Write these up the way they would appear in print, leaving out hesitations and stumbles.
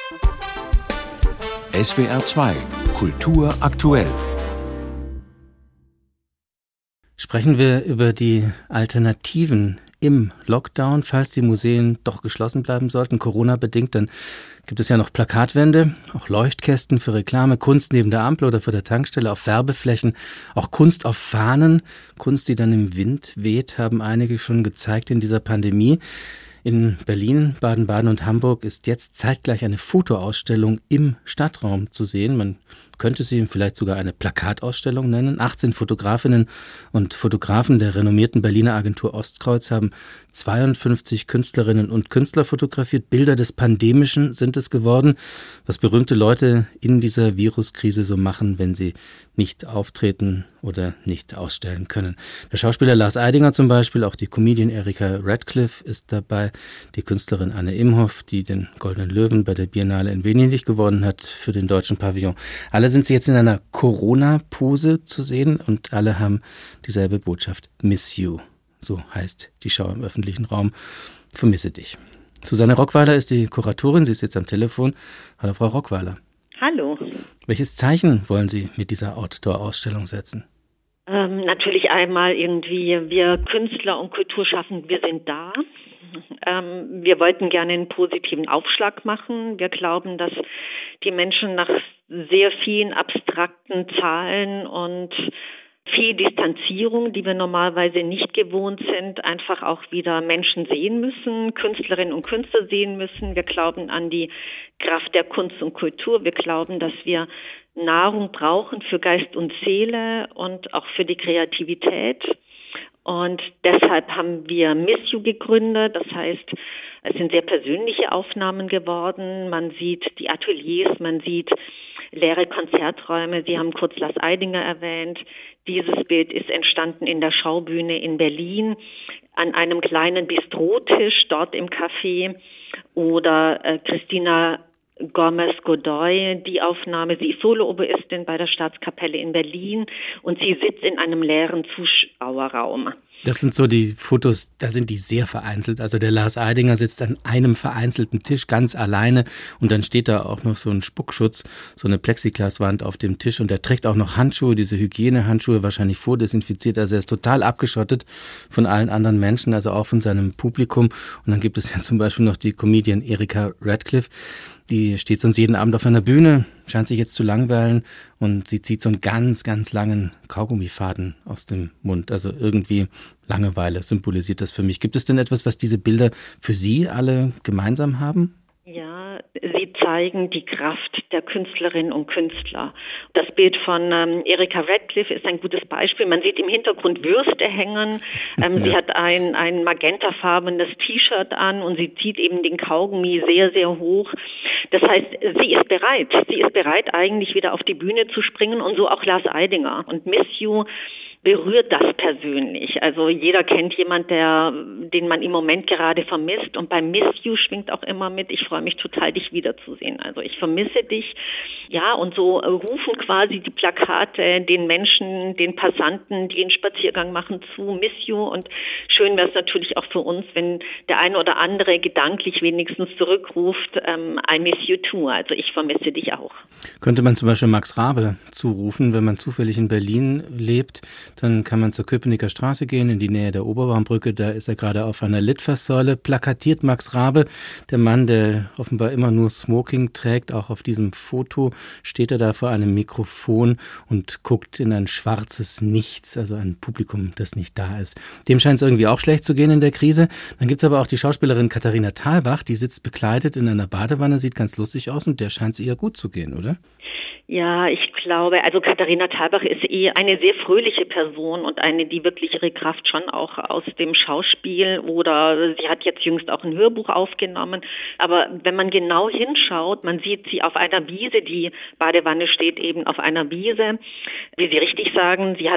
SWR 2 Kultur aktuell. Sprechen wir über die Alternativen im Lockdown, falls die Museen doch geschlossen bleiben sollten, Corona-bedingt. Dann gibt es ja noch Plakatwände, auch Leuchtkästen für Reklame, Kunst neben der Ampel oder vor der Tankstelle, auf Werbeflächen, auch Kunst auf Fahnen. Kunst, die dann im Wind weht, haben einige schon gezeigt in dieser Pandemie. In Berlin, Baden-Baden und Hamburg ist jetzt zeitgleich eine Fotoausstellung im Stadtraum zu sehen. Man könnte sie vielleicht sogar eine Plakatausstellung nennen. 18 Fotografinnen und Fotografen der renommierten Berliner Agentur Ostkreuz haben 52 Künstlerinnen und Künstler fotografiert. Bilder des Pandemischen sind es geworden, was berühmte Leute in dieser Viruskrise so machen, wenn sie nicht auftreten oder nicht ausstellen können. Der Schauspieler Lars Eidinger zum Beispiel, auch die Comedian Erika Radcliffe ist dabei, die Künstlerin Anne Imhoff, die den Goldenen Löwen bei der Biennale in Venedig gewonnen hat für den deutschen Pavillon. Alle sind sie jetzt in einer Corona-Pose zu sehen und alle haben dieselbe Botschaft. Miss you. So heißt die Schau im öffentlichen Raum. Vermisse dich. Susanne Rockweiler ist die Kuratorin. Sie ist jetzt am Telefon. Hallo, Frau Rockweiler. Hallo. Welches Zeichen wollen Sie mit dieser Outdoor-Ausstellung setzen? Natürlich einmal irgendwie, wir Künstler und Kulturschaffende, wir sind da. Wir wollten gerne einen positiven Aufschlag machen. Wir glauben, dass die Menschen nach sehr vielen abstrakten Zahlen und viel Distanzierung, die wir normalerweise nicht gewohnt sind, einfach auch wieder Menschen sehen müssen, Künstlerinnen und Künstler sehen müssen. Wir glauben an die Kraft der Kunst und Kultur. Wir glauben, dass wir Nahrung brauchen für Geist und Seele und auch für die Kreativität. Und deshalb haben wir Miss You gegründet. Das heißt, es sind sehr persönliche Aufnahmen geworden. Man sieht die Ateliers, man sieht leere Konzerträume. Sie haben kurz Lars Eidinger erwähnt. Dieses Bild ist entstanden in der Schaubühne in Berlin an einem kleinen Bistrotisch dort im Café. Oder Christina Gomez-Godoy, die Aufnahme, sie ist Solo-Oboistin bei der Staatskapelle in Berlin und sie sitzt in einem leeren Zuschauerraum. Das sind so die Fotos, da sind die sehr vereinzelt. Also der Lars Eidinger sitzt an einem vereinzelten Tisch ganz alleine und dann steht da auch noch so ein Spuckschutz, so eine Plexiglaswand auf dem Tisch und er trägt auch noch Handschuhe, diese Hygienehandschuhe, wahrscheinlich vordesinfiziert. Also er ist total abgeschottet von allen anderen Menschen, also auch von seinem Publikum. Und dann gibt es ja zum Beispiel noch die Comedian Erika Radcliffe. Die steht sonst jeden Abend auf einer Bühne, scheint sich jetzt zu langweilen und sie zieht so einen ganz, ganz langen Kaugummifaden aus dem Mund. Also irgendwie Langeweile symbolisiert das für mich. Gibt es denn etwas, was diese Bilder für Sie alle gemeinsam haben? Ja, sie zeigen die Kraft der Künstlerinnen und Künstler. Das Bild von Erika Radcliffe ist ein gutes Beispiel. Man sieht im Hintergrund Würste hängen. Sie hat ein magentafarbenes T-Shirt an und sie zieht eben den Kaugummi sehr, sehr hoch. Das heißt, sie ist bereit. Sie ist bereit, eigentlich wieder auf die Bühne zu springen und so auch Lars Eidinger. Und Miss You berührt das persönlich. Also jeder kennt jemand, den man im Moment gerade vermisst. Und beim Miss You schwingt auch immer mit, ich freue mich total, dich wiederzusehen. Also ich vermisse dich. Ja, und so rufen quasi die Plakate den Menschen, den Passanten, die einen Spaziergang machen, zu Miss You. Und schön wäre es natürlich auch für uns, wenn der eine oder andere gedanklich wenigstens zurückruft, I miss you too. Also ich vermisse dich auch. Könnte man zum Beispiel Max Raabe zurufen, wenn man zufällig in Berlin lebt, dann kann man zur Köpenicker Straße gehen, in die Nähe der Oberbaumbrücke. Da ist er gerade auf einer Litfaßsäule. Plakatiert Max Raabe, der Mann, der offenbar immer nur Smoking trägt. Auch auf diesem Foto steht er da vor einem Mikrofon und guckt in ein schwarzes Nichts, also ein Publikum, das nicht da ist. Dem scheint es irgendwie auch schlecht zu gehen in der Krise. Dann gibt es aber auch die Schauspielerin Katharina Thalbach, die sitzt bekleidet in einer Badewanne, sieht ganz lustig aus und der scheint es ihr gut zu gehen, oder? Ja, ich glaube, also Katharina Thalbach ist eine sehr fröhliche Person und eine, die wirklich ihre Kraft schon auch aus dem Schauspiel oder sie hat jetzt jüngst auch ein Hörbuch aufgenommen. Aber wenn man genau hinschaut, man sieht sie auf einer Wiese, die Badewanne steht eben auf einer Wiese. Wie Sie richtig sagen, sie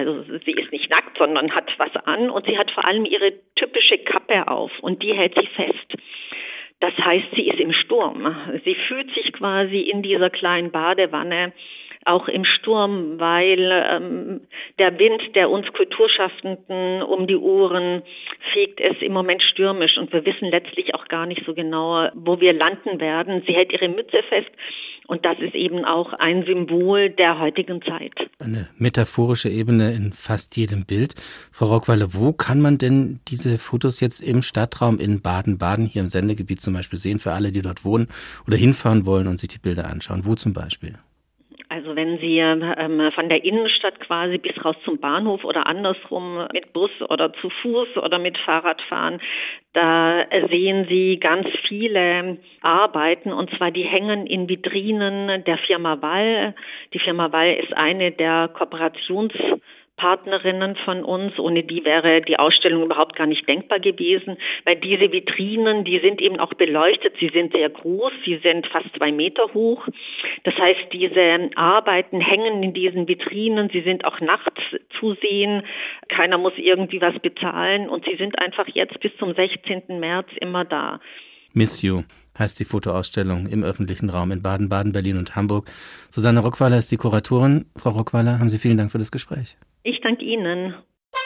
ist nicht nackt, sondern hat was an und sie hat vor allem ihre typische Kappe auf und die hält sie fest. Das heißt, sie ist im Sturm. Sie fühlt sich quasi in dieser kleinen Badewanne auch im Sturm, weil der Wind, der uns Kulturschaffenden um die Ohren fegt, ist im Moment stürmisch und wir wissen letztlich auch gar nicht so genau, wo wir landen werden. Sie hält ihre Mütze fest und das ist eben auch ein Symbol der heutigen Zeit. Eine metaphorische Ebene in fast jedem Bild. Frau Rockweiler, wo kann man denn diese Fotos jetzt im Stadtraum in Baden-Baden, hier im Sendegebiet zum Beispiel, sehen, für alle, die dort wohnen oder hinfahren wollen und sich die Bilder anschauen? Wo zum Beispiel? Also wenn Sie von der Innenstadt quasi bis raus zum Bahnhof oder andersrum mit Bus oder zu Fuß oder mit Fahrrad fahren, da sehen Sie ganz viele Arbeiten, und zwar die hängen in Vitrinen der Firma Wall. Die Firma Wall ist eine der Kooperationspartnerinnen von uns. Ohne die wäre die Ausstellung überhaupt gar nicht denkbar gewesen, weil diese Vitrinen, die sind eben auch beleuchtet. Sie sind sehr groß, sie sind fast 2 Meter hoch. Das heißt, diese Arbeiten hängen in diesen Vitrinen, sie sind auch nachts zu sehen. Keiner muss irgendwie was bezahlen und sie sind einfach jetzt bis zum 16. März immer da. Miss You heißt die Fotoausstellung im öffentlichen Raum in Baden-Baden, Berlin und Hamburg. Susanne Rockweiler ist die Kuratorin. Frau Rockweiler, haben Sie vielen Dank für das Gespräch. Ich danke Ihnen.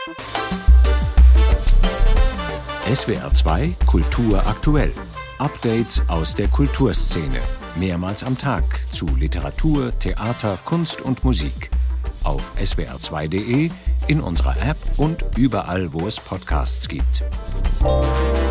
SWR 2 Kultur aktuell. Updates aus der Kulturszene. Mehrmals am Tag zu Literatur, Theater, Kunst und Musik. Auf swr2.de, in unserer App und überall, wo es Podcasts gibt.